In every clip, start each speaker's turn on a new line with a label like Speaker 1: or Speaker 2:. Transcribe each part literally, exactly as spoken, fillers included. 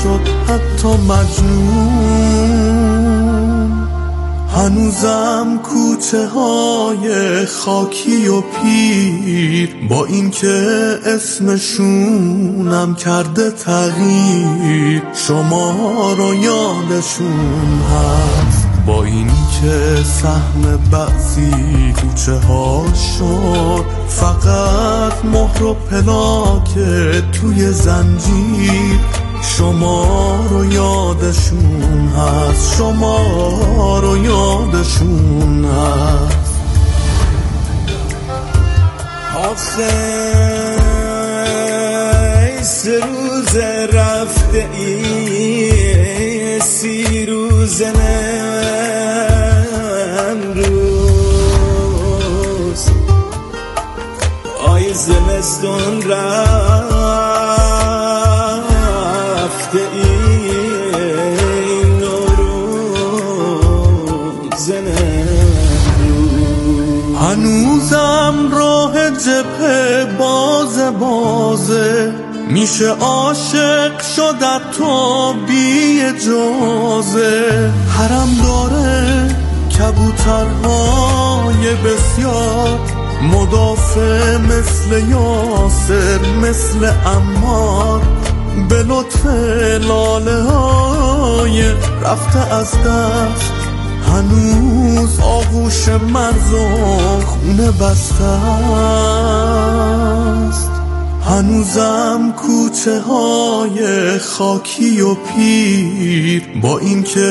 Speaker 1: شد حتی مجنون. هنوزم کوچه های خاکی و پیر با این که اسمشونم کرده تغییر، شما رو یادشون هست. با این که سهم بعضی کوچه ها شد فقط مهر و پلاک توی زنجیر، شما رو یادشون هست، شما رو یادشون هست.
Speaker 2: آخه سه روز رفته ای سی روز امروز، آی زمستون رفته ای نوروز امروز.
Speaker 1: هنوزم راه جبهه بازه بازه، میشه عاشق شد تو بی اجازه. حرم داره کبوترهای بسیار، مدافع مثل یاسر مثل عمار، به لطف لاله های رفته از دست. هنوز آغوش مرز و خونه بسته است. هنوزم کوچه های خاکی و پیر با این که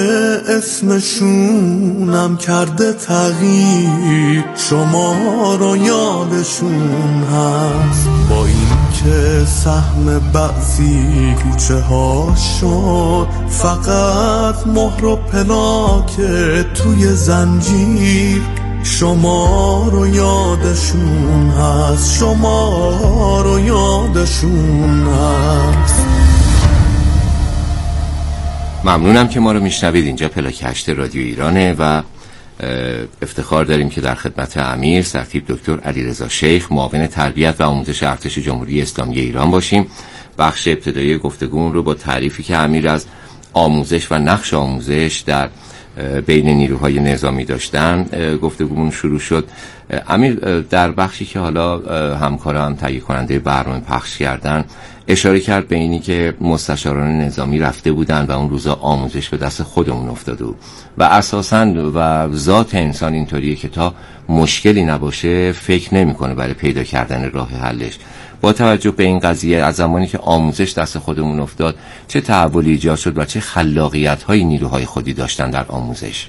Speaker 1: اسمشونم کرده تغییر، شما رو یادشون هست. با این که سهم بعضی کوچه ها شد فقط مهر و پلاک توی زنجیر، شما رو یادشون هست، شما رو یادشون هست.
Speaker 3: ممنونم که ما رو میشنوید. اینجا پلاک هشت رادیو ایرانه و افتخار داریم که در خدمت امیر سرتیپ دکتر علیرضا شیخ معاون تربیت و آموزش ارتش جمهوری اسلامی ایران باشیم. بخش ابتدایی گفتگومون رو با تعریفی که امیر از آموزش و نقش آموزش در بین نیروهای نظامی داشتن گفتگومون شروع شد. امیر در بخشی که حالا همکاران تهیه کننده برنامه پخش کردن اشاره کرد به اینی که مستشاران نظامی رفته بودن و اون روزا آموزش به دست خودمون افتاده بود و اساساً و ذات انسان اینطوریه که تا مشکلی نباشه فکر نمی‌کنه برای پیدا کردن راه حلش. با توجه به این قضیه از زمانی که آموزش دست خودمون افتاد چه تحولی ایجاد شد و چه خلاقیت‌های نیروهای خودی داشتن در آموزش؟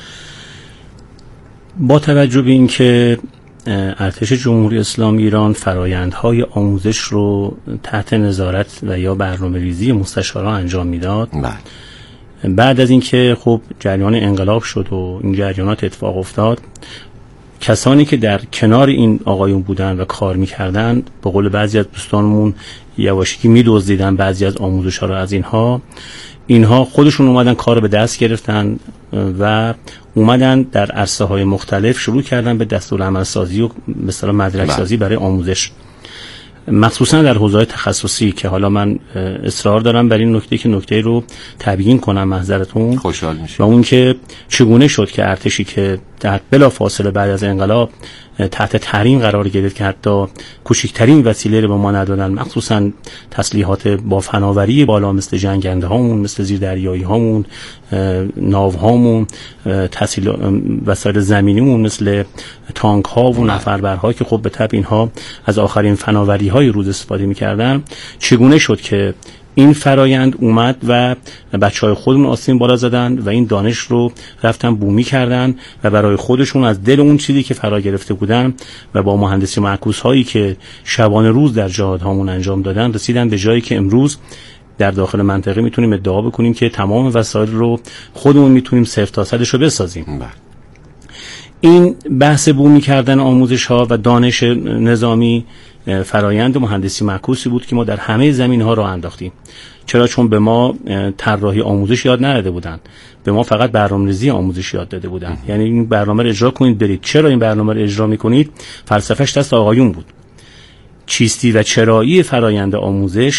Speaker 4: با توجه به این که ارتش جمهوری اسلامی ایران فرایندهای آموزش رو تحت نظارت و یا برنامه‌ریزی مستشاران انجام میداد، بعد از اینکه خب جریان انقلاب شد و این جریانات اتفاق افتاد، کسانی که در کنار این آقایون بودن و کار میکردن به قول بعضی از دوستانمون یواشکی میدزدیدن بعضی از آموزش‌ها رو از اینها اینها خودشون اومدن کار رو به دست گرفتن و اومدن در عرصه‌های مختلف شروع کردن به دستورالعمل سازی و مثلا مدرک سازی برای آموزش، مخصوصا در حوزه‌های تخصصی که حالا من اصرار دارم بر این نکته که نکته رو تبیین کنم محضرتون.
Speaker 3: خوشحال میشم.
Speaker 4: و اون که چگونه شد که ارتشی که در بلا فاصله بعد از انقلاب تحت تحریم قرار گرفت که حتی کوچکترین وسیله رو به ما ندادن، مخصوصا تسلیحات با فناوری بالا مثل جنگنده هامون، مثل زیردریایی هامون، ناو هامون، تسلیح وسایل زمینیمون مثل تانک ها و نفربرها که خب به طبع اینها از آخرین فناوری های روز استفاده می‌کردن، چگونه شد که این فرایند اومد و بچهای خودمون آستین بالا زدن و این دانش رو رفتن بومی کردن و برای خودشون از دل اون چیزی که فرا گرفته بودن و با مهندسی معکوس هایی که شبانه روز در جهاد هامون انجام دادن رسیدن به جایی که امروز در داخل منطقه میتونیم ادعا بکنیم که تمام وسایل رو خودمون میتونیم صفر تا صدش رو بسازیم. این بحث بومی کردن آموزش ها و دانش نظامی فرایند مهندسی معکوسی بود که ما در همه زمین ها راه انداختیم. چرا؟ چون به ما طراحی آموزش یاد نداده بودن، به ما فقط برنامه‌ریزی آموزش یاد داده بودن. یعنی این برنامه رو اجرا کنید برید. چرا این برنامه رو اجرا میکنید؟ فلسفه‌اش دست آقایون بود. چیستی و چرایی فرایند آموزش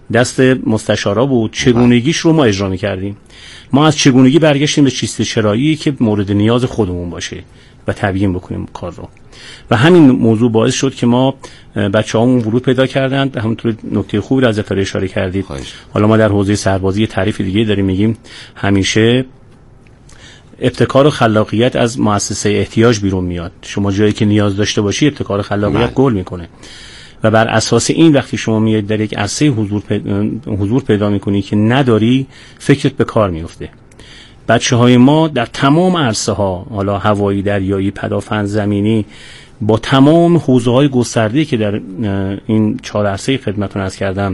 Speaker 4: دست مستشارا بود، چگونگیش رو ما اجرا می‌کردیم. ما از چگونگی برگشتیم به چیست چرایی که مورد نیاز خودمون باشه و تبیین بکنیم کار رو. و همین موضوع باعث شد که ما بچه‌هامون ورود پیدا کردن. همونطور نکته خوبی رو از اتاره اشاره کردید. خواهش. حالا ما در حوزه سربازی تعریف دیگه داریم میگیم همیشه ابتکار و خلاقیت از مؤسسه احتیاج بیرون میاد. شما جایی که نیاز داشته باشی ابتکار و خلاقیت گل میکنه و بر اساس این وقتی شما میاد در یک عرصه حضور پیدا, حضور پیدا میکنی که نداری، فکرت به کار میفته. بچه های ما در تمام عرصه ها، حالا هوایی، دریایی، پدافند، زمینی، با تمام حوزه های گسترده‌ای که در این چهار عرصه خدمتتون عرض کردم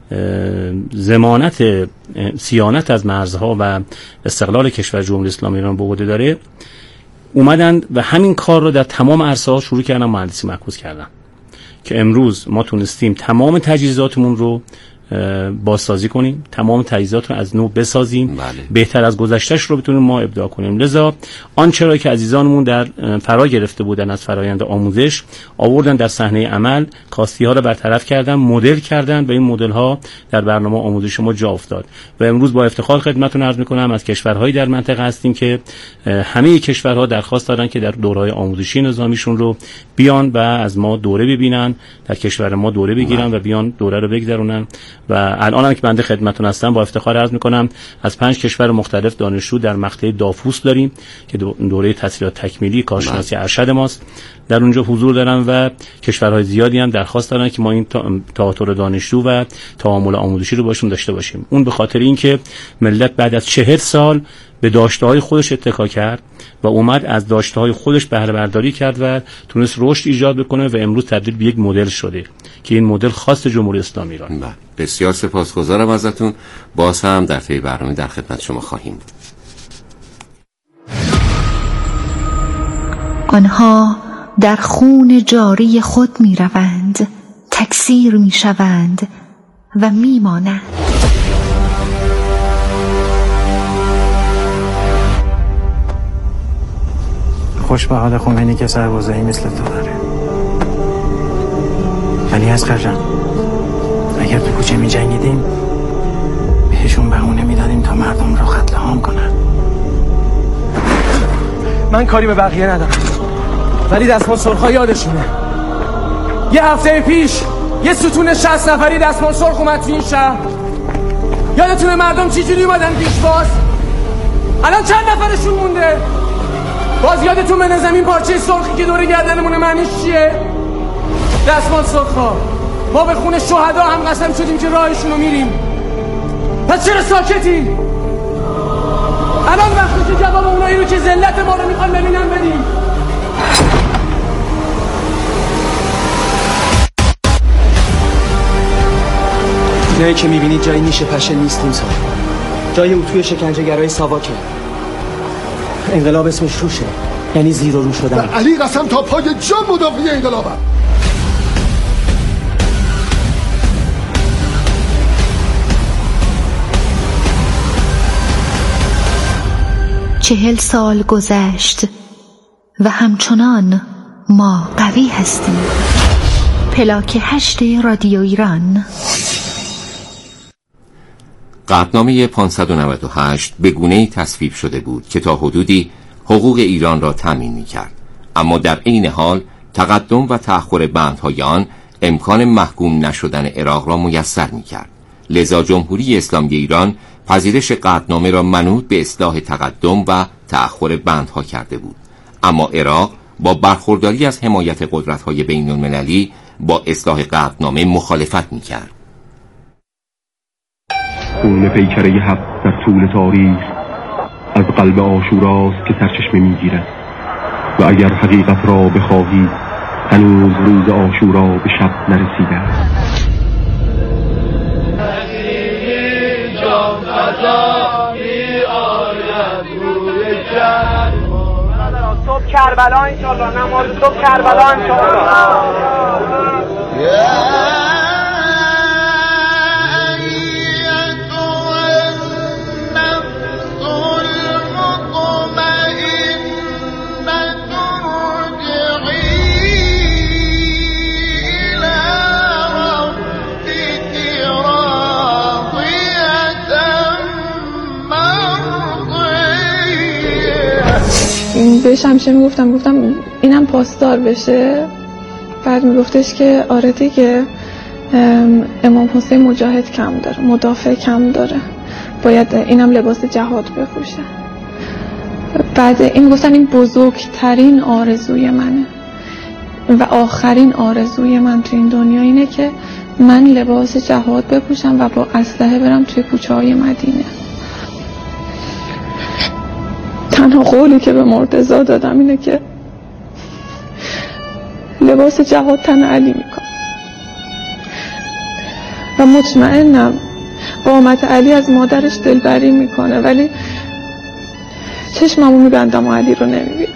Speaker 4: ضمانت صیانت از مرزها و استقلال کشور جمهوری اسلامی ایران به عهده داره، اومدن و همین کار رو در تمام عرصه ها شروع کردن مهندسی معکوس کردن که امروز ما تونستیم تمام تجهیزاتمون رو بازسازی کنیم، تمام تجهیزات رو از نو بسازیم، بله. بهتر از گذشتهش رو بتونیم ما ابداع کنیم. لذا آنچه را که عزیزانمون در فرا گرفته بودن از فرایند آموزش آوردن در صحنه عمل، کاستی ها رو برطرف کردن، مدل کردن و این مدل ها در برنامه آموزش ما جا افتاد و امروز با افتخار خدمتتون عرض می‌کنم از کشورهایی در منطقه هستیم که همه کشورها درخواست دادن که در دوره‌های آموزشی نظامیشون رو بیان و از ما دوره ببینن، در کشور ما دوره بگیرن و بیان دوره رو بگذرونن. و الان هم که بنده خدمتتون هستم با افتخار عرض میکنم از پنج کشور مختلف دانشجو در مقطع دافوس داریم که دوره تحصیلات تکمیلی کارشناسی ارشد ماست، در اونجا حضور دارن و کشورهای زیادی هم درخواست دارن که ما این تئاتر دانشجو و تعامل آموزشی رو باشون داشته باشیم. اون به خاطر اینکه ملت بعد از چهل سال به داشته‌های خودش اتکا کرد و اومد از داشته‌های خودش بهره برداری کرد و تونست رشد ایجاد بکنه و امروز تبدیل به یک مدل شده که این مدل خاص جمهوری اسلامی ایران.
Speaker 3: بله، بسیار سپاسگزارم ازتون. باز هم در طی برنامه در خدمت شما خواهیم بود.
Speaker 5: آنها در خون جاری خود می روند، تکثیر می شوند و می مانند.
Speaker 6: خوش به حال خمینی که سربازایی مثل تو داره. ولی اصغر جان، اگر تو کوچه می جنگیدیم بهشون بهونه می دادیم تا مردم رو قتل عام کنن.
Speaker 7: من کاری به بقیه ندارم ولی دستمال سرخ‌ها یادشونه. یه هفته پیش یه ستون شصت نفری دستمال سرخ اومد تو این شهر. یادتونه مردم چی جوری اومدن پیش باز؟ الان چند نفرشون مونده؟ باز یادتون به زمین پارچه سرخی که دور گردنمونه معنیش چیه؟ دستمال سرخ‌ها. ما به خون شهدا هم قسم شدیم که راهشون رو میریم. پس چرا ساکتی؟ الان وقتی که جواب اونایی رو که ذلت ما رو میخوان ببینن بدیم. اینایی که میبینید جای نیش پشه نیستیم سال. جای اتوی شکنجه‌گرای ساواکه. انقلاب اسمش روشه، یعنی زیر و رو شدن.
Speaker 8: علی قسم تا پای جان مدافع انقلابم.
Speaker 5: چهل سال گذشت و همچنان ما قوی هستیم. پلاک هشت رادیو ایران.
Speaker 3: قطعنامه پانصد و نود و هشت به گونه‌ای تصویب شده بود که تا حدودی حقوق ایران را تامین می‌کرد، اما در عین حال تقدم و تأخر بندهای آن امکان محکوم نشدن عراق را میسر می‌کرد. لذا جمهوری اسلامی ایران پذیرش قطعنامه را منوط به اصلاح تقدم و تأخر بندها کرده بود، اما عراق با برخورداری از حمایت قدرت‌های بین‌المللی با اصلاح قطعنامه مخالفت می‌کرد.
Speaker 9: خون پیکره حق در طول تاریخ از قلب عاشوراست که سرچشمه میگیرد و اگر حقیقت را بخواهی هنوز روز عاشورا به شب نرسیده است.
Speaker 7: صبح کربلا انشالله، نماز صبح کربلا انشالله.
Speaker 10: این بهش همیشه میگفتم گفتم اینم پاسدار بشه. بعد میگفتش که آره دیگه امام حسین مجاهد کم داره، مدافع کم داره، باید اینم لباس جهاد بپوشه. بعد این گفتن این بزرگترین آرزوی منه و آخرین آرزوی من تو این دنیا اینه که من لباس جهاد بپوشم و با اسلحه برم توی کوچه های مدینه. تنها قولی که به مرتضی دادم اینه که لباس جهاد تن علی میکنم و مطمئنم قامت علی از مادرش دلبری میکنه، ولی چشممو میبندم و علی رو نمیبینم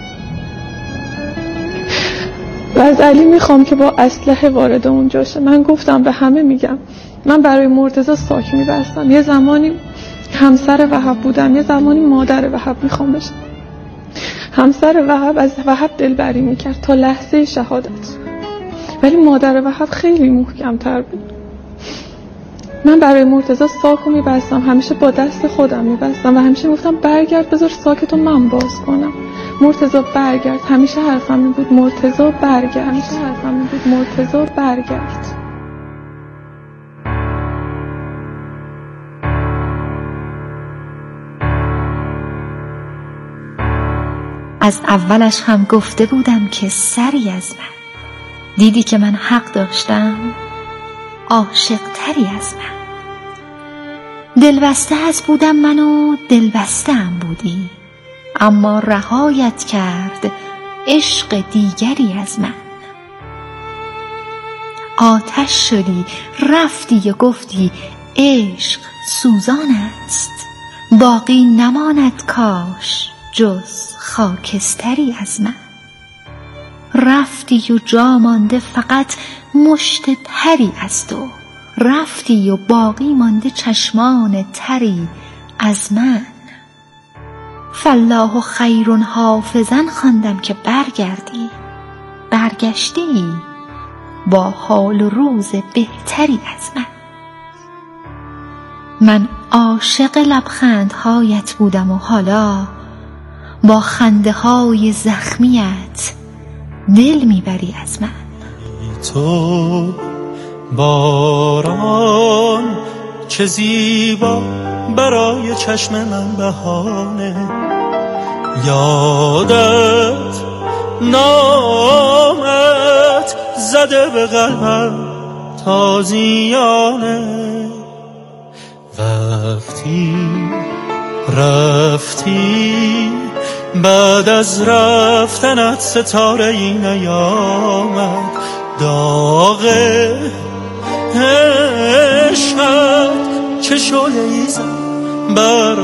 Speaker 10: و از علی میخوام که با اسلحه وارد اونجا شه. من گفتم به همه میگم من برای مرتضی ساک میبستم، یه زمانی همسر وهب بودم، یه زمانی مادر وهب میخوام بشم. همسر وهب از وهب دلبری میکرد تا لحظه شهادت، ولی مادر وهب خیلی محکم تر بود. من برای مرتضی ساکو میبستم، همیشه با دست خودم میبستم و همیشه میگفتم برگرد بذار ساکتو من باز کنم. مرتضی برگرد، همیشه حرفم این بود مرتضی برگرد، همیشه حرفم این بود مرتضی برگرد.
Speaker 5: از اولش هم گفته بودم که سری از من، دیدی که من حق داشتم، عاشق تری از من. دلبسته از بودم من و دلبسته ام بودی، اما رهایت کرد عشق دیگری از من. آتش شدی رفتی و گفتی عشق سوزان است، باقی نماند کاش جز خاکستری از من. رفتی و جا مانده فقط مشت تری از تو، رفتی و باقی مانده چشمان تری از من. فالله خیر حافظا خواندم که برگردی، برگشتی با حال و روز بهتری از من. من عاشق لبخندهایت بودم و حالا با خنده های زخمیت دل میبری از من.
Speaker 2: تو باران چه زیبا برای چشم من بهانه، یادت نامت زده به قلبم تازیانه. وقتی رفتی بعد از رفتنت ستاره ای نیامد، داغ عشقت چه شعله‌ای زد بر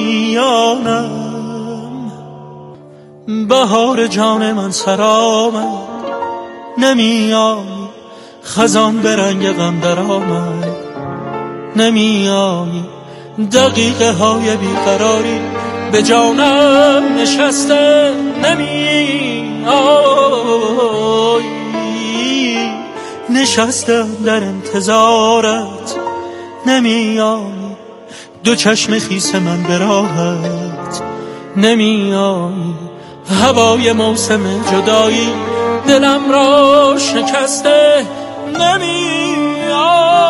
Speaker 2: آشیانم. بهار جان من سر آمد، نمیای خزان به رنگ غم در آمد، نمیای دقیقه های بیقراری به جانم نشسته، نمیای نشستم در انتظارت، نمیای دو چشم خیس من به راحت، نمیای هوای موسم جدایی دلم را شکسته، نمیای.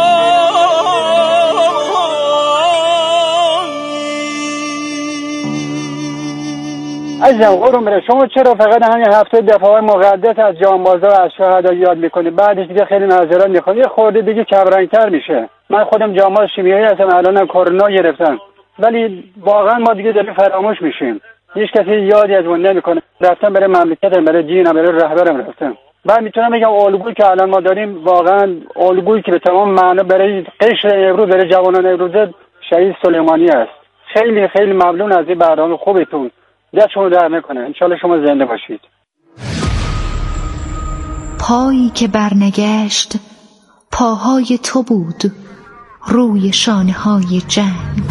Speaker 11: عزیزم قربون بره، شما چرا فقط همین هفته دفاع مقدس از جانبازا و از شهدا یاد میکنی، بعدش دیگه خیلی معذرت میخوام، یه خورده دیگه کمرنگتر میشه. من خودم جانباز شیمیایی هستم، الانم کرونا گرفتم، ولی واقعا ما دیگه داریم فراموش میشیم، هیچ کسی یادی از اون نمیکنه. رفتم برای مملکتم، برای دینم، برای رهبرم رفتم. بعد میتونم بگم الگویی که الان ما داریم واقعا الگویی که به تمام معنا برای قشر امروز، برای جوانان امروز شهید سلیمانی است. خیلی خیلی ممنون از این برنامه خوبتون، دستشون در نکنه. انشالله شما زنده باشید.
Speaker 5: پایی که برنگشت پاهای تو بود روی شانه های جنگ.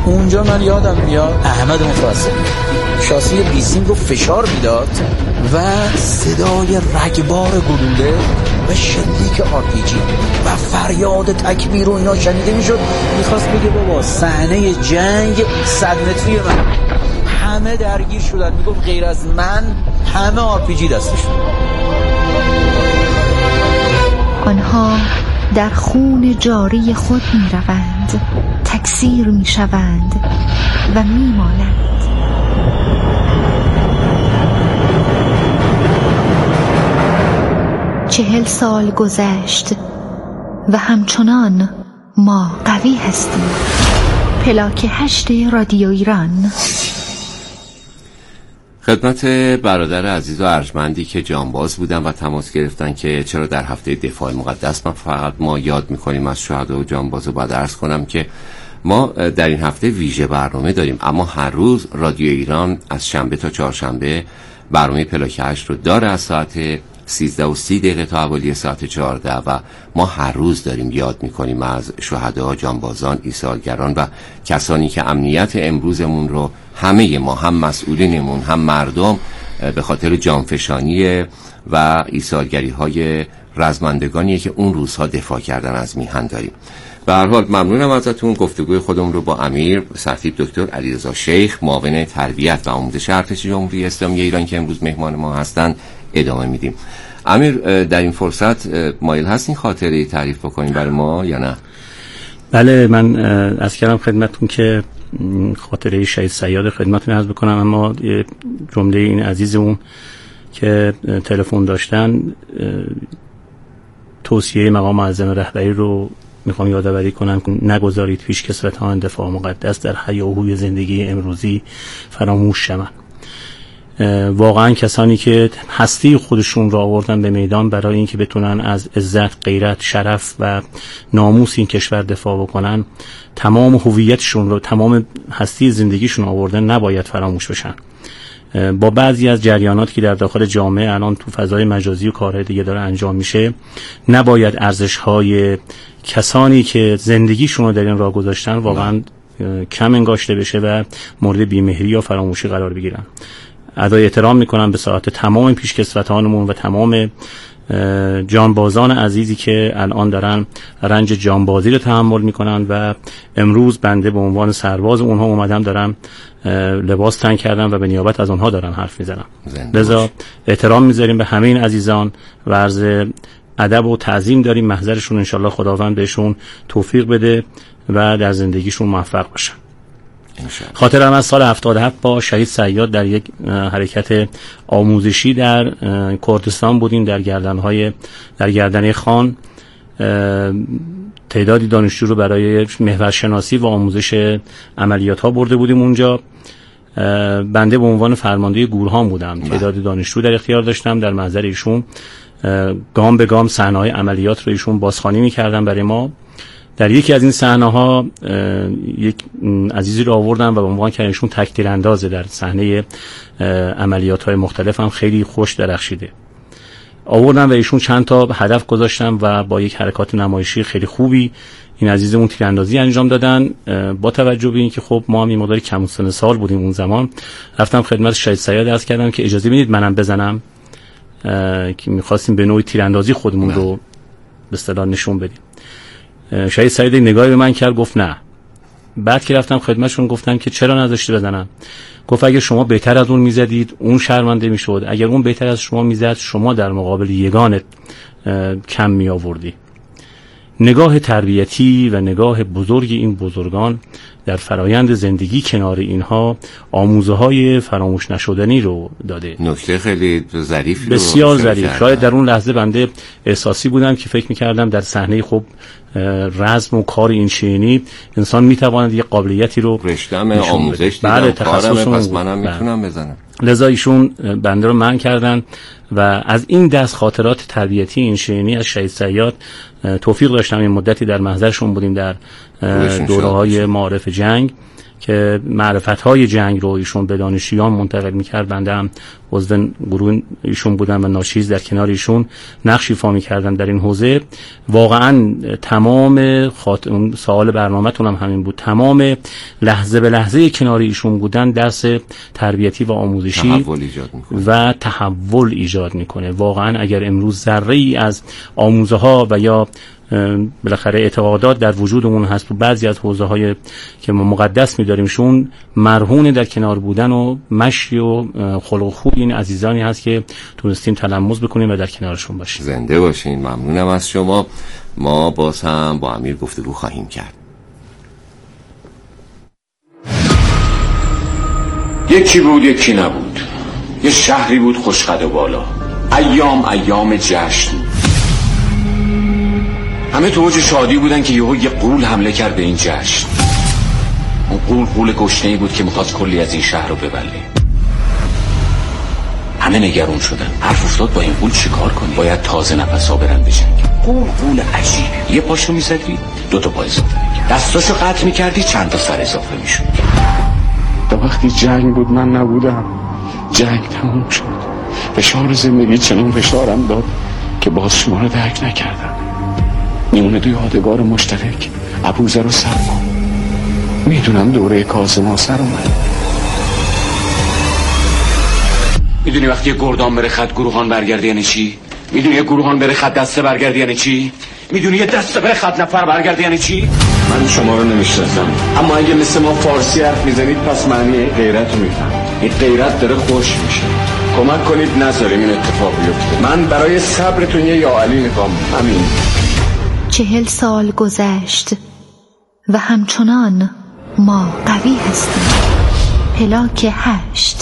Speaker 6: اونجا من یادم میاد احمد مفصلی شاسی بیسیم رو فشار میداد و صدای رگبار گلوله و شلیک آرپیجی و فریاد تکبیر و اینا شنیده میشد. میخواست بگه بابا صحنه جنگ صد متری من. همه درگیر شدن، میگفت غیر از من همه آرپیجی دستشون.
Speaker 5: آنها در خون جاری خود می روند، تکثیر می شوند و می مانند. چهل سال گذشت و همچنان ما قوی هستیم. پلاک هشت رادیو ایران.
Speaker 3: خدمت برادر عزیز و ارجمندی که جانباز بودن و تماس گرفتن که چرا در هفته دفاع مقدس من فقط ما یاد میکنیم از شهدا و جانباز، و باید عرض کنم که ما در این هفته ویژه برنامه داریم، اما هر روز رادیو ایران از شنبه تا چهارشنبه برنامه پلاک هشت رو داره از ساعت سیزده و سی دقیقه تا حوالی ساعت چهارده و ما هر روز داریم یاد میکنیم از شهدا، جانبازان، ایثارگران و کسانی که امنیت امروزمون رو همه ما، هم مسئولینمون هم مردم، به خاطر جانفشانی و ایثارگری های رزمندگانیه که اون روزها دفاع کردن از میهن داریم. به هر حال ممنونم ازتون. گفتگوی خودم رو با امیر سرتیپ دکتر علیرضا شیخ، معاون تربیت و آموزش ارتش جمهوری اسلامی ایران که امروز مهمان ما هستند ادامه میدیم. امیر، در این فرصت مایل هستین خاطره تعریف بکنین برای ما یا نه؟
Speaker 4: بله، من از کردم خدمتون که خاطره شهید صیاد خدمتون عرض بکنم، اما جمله این عزیزمون که تلفن داشتن توصیه مقام معظم رهبری رو میخوام یادآوری کنم که نگذارید پیش کسوتان دفاع مقدس در هیاهوی زندگی امروزی فراموش شوند. واقعا کسانی که هستی خودشون را آوردن به میدان برای اینکه بتونن از عزت، غیرت، شرف و ناموس این کشور دفاع بکنن، تمام هویتشون رو، تمام هستی زندگیشون آوردن، نباید فراموش بشن. با بعضی از جریاناتی که در داخل جامعه الان تو فضای مجازی و کارهای دیگه داره انجام میشه، نباید ارزش‌های کسانی که زندگیشون رو در این راه گذاشتن واقعا کم انگاشته بشه و مورد بی‌مهری یا فراموشی قرار بگیرن. ادای احترام میکنم به ساعت تمام پیشکسوتانمون و تمام جانبازان عزیزی که الان دارن رنج جانبازی رو تحمل میکنن و امروز بنده به عنوان سرباز اونها اومدم، دارم لباس تن کردم و به نیابت از اونها دارم حرف میزنم. لذا احترام میذاریم به همه این عزیزان و عرض ادب و تعظیم داریم. محضرشون انشالله خداوند بهشون توفیق بده و در زندگیشون موفق باشن. خاطرم از سال هفتاد و هفت با شهید صیاد در یک حرکت آموزشی در کردستان بودیم، در گردنهای در گردنه خان. تعدادی دانشجو رو برای محورشناسی و آموزش عملیات ها برده بودیم اونجا. بنده به عنوان فرمانده گورهان بودم، تعدادی دانشجو در اختیار داشتم. در محضر ایشون گام به گام صحنه‌های عملیات رو ایشون بازخوانی می‌کردن برای ما. در یکی از این صحنه‌ها یک عزیزی رو آوردن و به عنوان که ایشون تک‌تیر اندازه در صحنه عملیات‌های مختلف هم خیلی خوش درخشیده. آوردن و ایشون چند تا هدف گذاشتن و با یک حرکات نمایشی خیلی خوبی این عزیزمون تیراندازی انجام دادن. با توجه به اینکه خب ما هم این مقدار کم سن سال بودیم اون زمان، رفتم خدمت شهید صیاد عرض کردم که اجازه میدید منم بزنم، که می‌خواستیم به نوعی تیراندازی خودمون رو به اصطلاح نشون بدیم. شهید صیاد نگاهی به من کرد، گفت نه. بعد که رفتم خدمتشون گفتم که چرا نذاشتی بزنم؟ گفت اگه شما بهتر از اون میزدید اون شرمنده میشد، اگر اون بهتر از شما میزد شما در مقابل یگانت کم می آوردی. نگاه تربیتی و نگاه بزرگ این بزرگان در فرایند زندگی کنار اینها آموزه های فراموش نشدنی رو داده.
Speaker 3: نکته خیلی ظریفی،
Speaker 4: بسیار ظریف. شاید در اون لحظه بنده احساسی بودم که فکر می‌کردم در صحنه خب رزم و کار این شینی انسان میتواند یه قابلیتی رو
Speaker 3: رشته‌ام آموزش دیدم،
Speaker 4: بله
Speaker 3: تخصصم، پس منم میتونم بزنم.
Speaker 4: لذا ایشون بنده رو منع کردن و از این دست خاطرات تربیتی این شینی از شهید صیاد توفیق داشتم این مدتی در محضرشون بودیم در دوره‌های معارف جنگ که معرفت‌های جنگ رو ایشون به دانشجویان منتقل می‌کرد. بنده هم عضو گروه ایشون بودم و ناچیز در کنار ایشون نقش ایفا می‌کردم در این حوزه. واقعاً تمام خاطر سوال برنامه‌تون هم همین بود، تمام لحظه به لحظه کنار ایشون بودن درس تربیتی و آموزشی
Speaker 3: تحول ایجاد می‌کنه
Speaker 4: و تحول ایجاد می‌کنه. واقعاً اگر امروز ذره‌ای از آموزه‌ها و یا بالاخره اعتقادات در وجودمون هست و بعضی از حوزه‌های که ما مقدس می‌داریمشون مرهون در کنار بودن و مشی و خلق و خوی این عزیزانی هست که تونستیم تلمس بکنیم و در کنارشون باشیم.
Speaker 3: زنده باشین. ممنونم از شما. ما باز هم با امیر گفتگو خواهیم کرد.
Speaker 12: یکی بود یکی نبود، یه شهری بود خوشقد و بالا، ایام ایام جشن، همه تو اوج شادی بودن که یهو یه غول حمله کرد به این جشن. اون غول غول گشنه‌ای بود که می‌خواست کلی از این شهر رو ببله. همه نگران شدن، حرف افتاد با این غول چیکار کنیم؟ باید تازه نفسا برن بجنگن. غول غول عجیبی، یه پاشو می‌زدی دو تا پای اضافه می‌کرد، دستاشو قطع می‌کردی چند تا سر اضافه می‌شد.
Speaker 13: تا وقتی جنگ بود من نبودم، جنگ تموم شد. فشار زندگی چنان فشارم داد که باز شما رو درک نکردم. میمونه دوی یادگار مشترک ابوذر و سلمان. میدونم دوره کاظم سر اومد.
Speaker 12: میدونی وقتی یه گردان بره خط گروهان برگرده یعنی چی؟ میدونی یه گروهان بره خط دسته برگرده یعنی چی؟ میدونی یه دسته بره خط نفر برگرده یعنی چی؟
Speaker 13: من شما رو نمیشناسم، اما اگه مثل ما فارسی حرف میزنید پس معنی غیرت رو میفهم. این غیرت داره خوش میشه. کمک کنید نذاریم این اتفاق بیفته. من برای صبرتون یه یا علی میخوام. همین.
Speaker 5: چهل سال گذشت و همچنان ما قوی هستیم. پلاک هشت.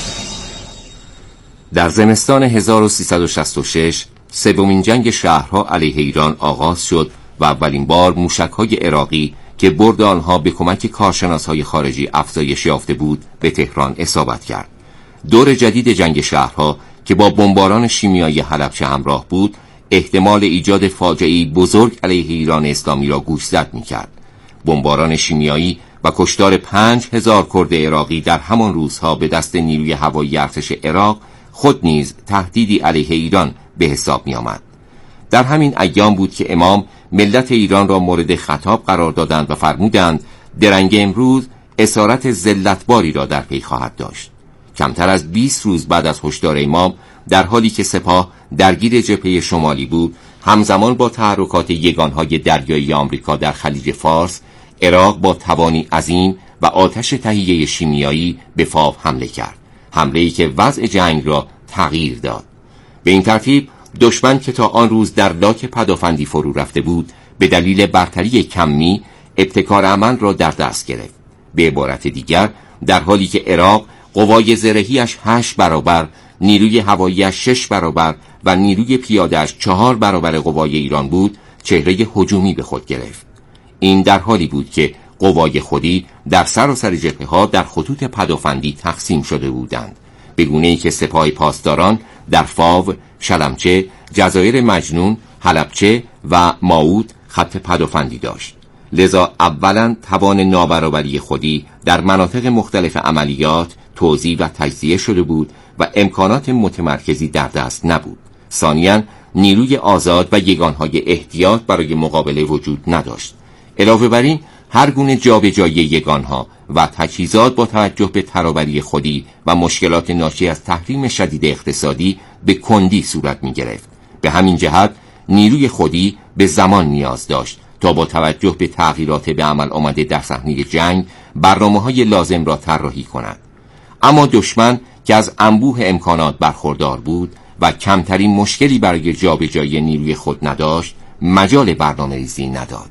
Speaker 3: در زمستان هزار و سیصد و شصت و شش سومین جنگ شهرها علیه ایران آغاز شد و اولین بار موشک‌های عراقی که برد آنها به کمک کارشناس‌های خارجی افزایش یافته بود به تهران اصابت کرد. دور جدید جنگ شهرها که با بمباران شیمیایی حلبچه همراه بود احتمال ایجاد فاجعه‌ای بزرگ علیه ایران اسلامی را گوشزد می‌کرد. بمباران شیمیایی و کشتار پنج هزار کرد عراقی در همان روزها به دست نیروی هوایی ارتش عراق خود نیز تهدیدی علیه ایران به حساب می‌آمد. در همین ایام بود که امام ملت ایران را مورد خطاب قرار دادند و فرمودند درنگ امروز اسارت ذلتباری را در پی خواهد داشت. کمتر از بیست روز بعد از هشدار امام، در حالی که سپاه درگیر جبهه شمالی بود، همزمان با تحرکات یگانهای دریایی آمریکا در خلیج فارس، عراق با توانی عظیم و آتش تهیه شیمیایی به فاو حمله کرد. حمله‌ای که وضع جنگ را تغییر داد. به این ترتیب دشمن که تا آن روز در لاک پدافندی فرو رفته بود، به دلیل برتری کمی ابتکار عمل را در دست گرفت. به عبارت دیگر، در حالی که عراق قوای زرهیش هشت برابر، نیروی هواییش شش برابر و نیروی پیاده‌اش چهار برابر قوای ایران بود، چهره هجومی به خود گرفت. این در حالی بود که قوای خودی در سراسر جبهه‌ها در خطوط پدافندی تقسیم شده بودند، به گونه‌ای که سپاه پاسداران در فاو، شلمچه، جزایر مجنون، حلبچه و ماعود خط پدافندی داشت. لذا اولا توان نابرابری خودی در مناطق مختلف عملیات توزیع و تجزیه شده بود و امکانات متمرکزی در دست نبود. ثانیاً نیروی آزاد و یگانهای احتیاط برای مقابله وجود نداشت. علاوه بر این هر گونه جابجایی یگانها و تجهیزات با توجه به ترابری خودی و مشکلات ناشی از تحریم شدید اقتصادی به کندی صورت می گرفت. به همین جهت نیروی خودی به زمان نیاز داشت تا با توجه به تغییرات به عمل آمده در صحنه جنگ برنامه‌های لازم را طراحی کند. اما دشمن که از انبوه امکانات برخوردار بود و کمترین مشکلی برای جابجایی نیروی خود نداشت، مجال برنامه‌ریزی نداد.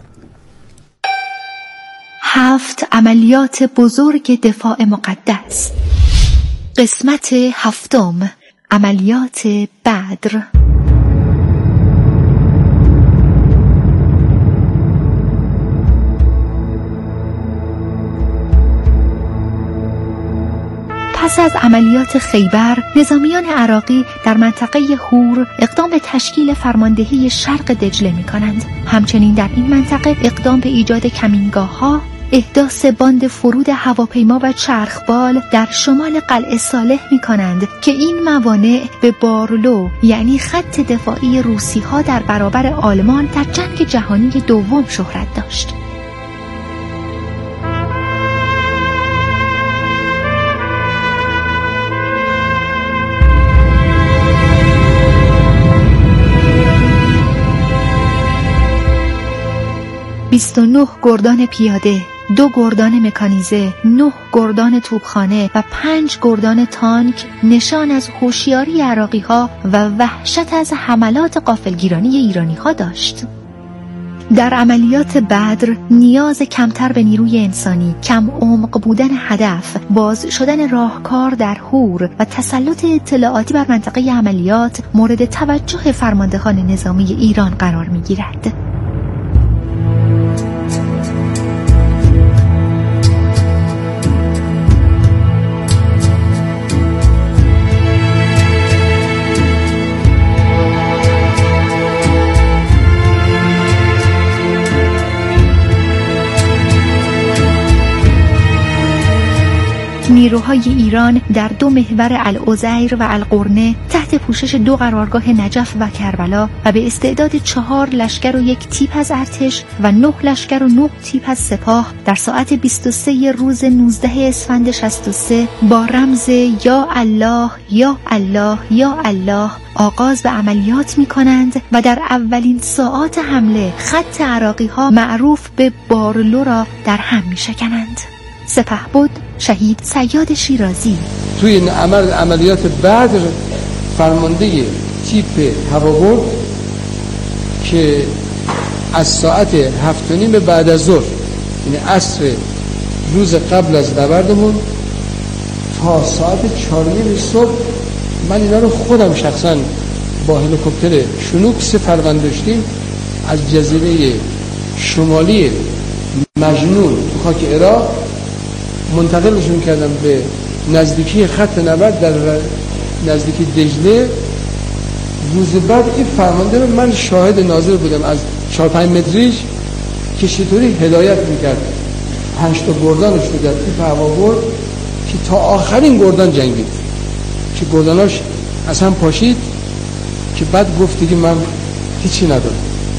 Speaker 5: هفت عملیات بزرگ دفاع مقدس. قسمت هفتم، عملیات بدر. پس از عملیات خیبر، نظامیان عراقی در منطقه هور اقدام به تشکیل فرماندهی شرق دجله می کنند. همچنین در این منطقه اقدام به ایجاد کمینگاه‌ها، احداث باند فرود هواپیما و چرخبال در شمال قلعه صالح می کنند که این موانع به بارلو یعنی خط دفاعی روسی ها در برابر آلمان در جنگ جهانی دوم شهرت داشت. بیست و نه گردان پیاده، دو گردان مکانیزه، نه گردان توپخانه و پنج گردان تانک نشان از هوشیاری عراقی‌ها و وحشت از حملات غافلگیرانی ایرانی‌ها داشت. در عملیات بدر نیاز کمتر به نیروی انسانی، کم عمق بودن هدف، باز شدن راهکار در هور و تسلط اطلاعاتی بر منطقه عملیات مورد توجه فرماندهان نظامی ایران قرار می‌گیرد. نیروهای ایران در دو محور العزیر و القرنه تحت پوشش دو قرارگاه نجف و کربلا و به استعداد چهار لشکر و یک تیپ از ارتش و نه لشکر و نه تیپ از سپاه در ساعت بیست و سه روز نوزده اسفند شصت و سه با رمز یا الله یا الله یا الله آغاز به عملیات می کنند و در اولین ساعات حمله خط عراقی ها معروف به بارلو را در هم می شکنند. سپهبد شهید صیاد شیرازی
Speaker 14: توی این عمل عملیات بدر فرمانده تیپ هوابرد که از ساعت هفت و نیم بعد از ظهر یعنی عصر روز قبل از نبردمون تا ساعت چهار و نیم صبح من اینا رو خودم شخصا با هلیکوپتر شنوک سه فروند داشتیم از جزیره شمالی مجنون تو خاک عراق منتقلشون کردم به نزدیکی خط نبرد در نزدیکی دجله. روز بعد این فرمانده رو من شاهد ناظر بودم از چهار پنج متریش که چطوری هدایت میکرد پنج تا گردانش رو در تیپ هوابرد که تا آخرین گردان جنگید که گرداناش اصلا پاشید که بعد گفت دیگه من هیچی ندارم،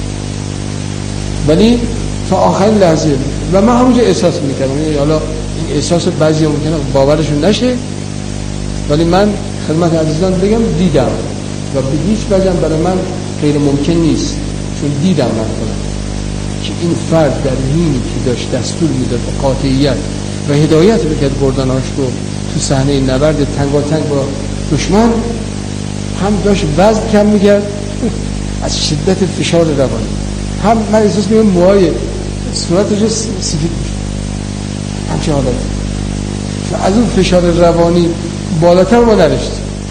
Speaker 14: ولی تا آخرین لحظه و من همونجا احساس میکردم. یعنی حالا این احساس بعضی ممکنه باورشون نشه، ولی من خدمت عزیزان بگم دیدم و به هیچ وجه برای من غیر ممکن نیست، چون دیدم من کنم که این فرد در حینی که داشت دستور میداد به قاطعیت و هدایت بکرد گردانهاش رو تو صحنه نبرد تنگاتنگ با دشمن هم داشت وزن کم میکرد از شدت فشار روانی، هم من احساس میکنم موهای صورتش سفید میشه همچه حالت و از اون فشار روانی بالاتر ما نرشت.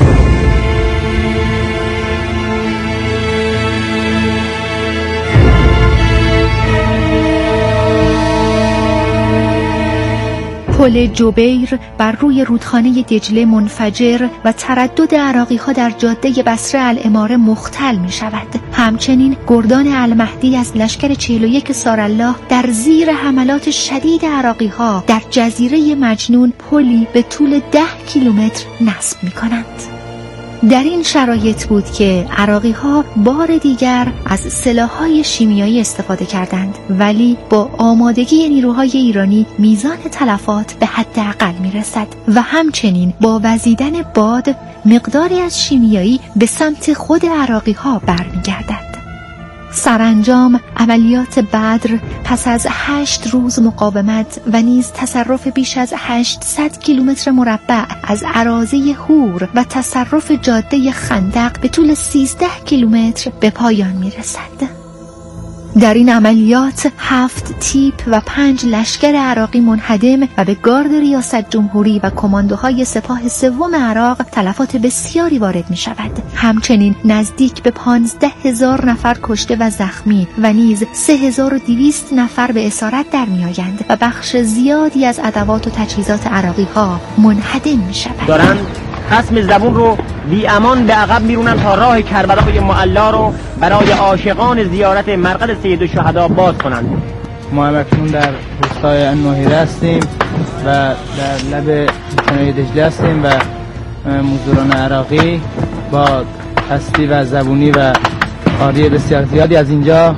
Speaker 5: پل جبیر بر روی رودخانه دجله منفجر و تردد عراقی ها در جاده بصره الاماره مختل می شود. همچنین گردان المهدی از لشکر چهل و یک سارالله در زیر حملات شدید عراقی ها در جزیره مجنون پلی به طول ده کیلومتر نصب می کنند. در این شرایط بود که عراقی ها بار دیگر از سلاح‌های شیمیایی استفاده کردند، ولی با آمادگی نیروهای ایرانی میزان تلفات به حداقل میرسد و همچنین با وزیدن باد مقداری از شیمیایی به سمت خود عراقی ها برمیگردد. سرانجام عملیات بدر پس از هشت روز مقاومت و نیز تصرف بیش از هشتصد کیلومتر مربع از اراضی هور و تصرف جاده خندق به طول سیزده کیلومتر به پایان میرسد. در این عملیات هفت تیپ و پنج لشکر عراقی منهدم و به گارد ریاست جمهوری و کماندوهای سپاه سوم عراق تلفات بسیاری وارد می شود. همچنین نزدیک به پانزده هزار نفر کشته و زخمی و نیز سه هزار و دویست نفر به اسارت در می آیند و بخش زیادی از ادوات و تجهیزات عراقی ها منهدم می شود.
Speaker 15: دارن خصم زبون رو بی امان به عقب میرونن تا راه کربلای معلا رو برای عاشقان زیارت مرقد سید الشهدا باز کنند.
Speaker 16: ما اکنون در روستای روستای الناهیره هستیم و در لب رودخانه دجله هستیم و مزدوران عراقی با هستی و زبونی و آری بسیار زیادی از اینجا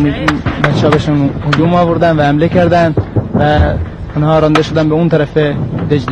Speaker 16: بچه‌ها بهشون هجوم آوردن و حمله کردن و اونها رانده شدن به اون طرف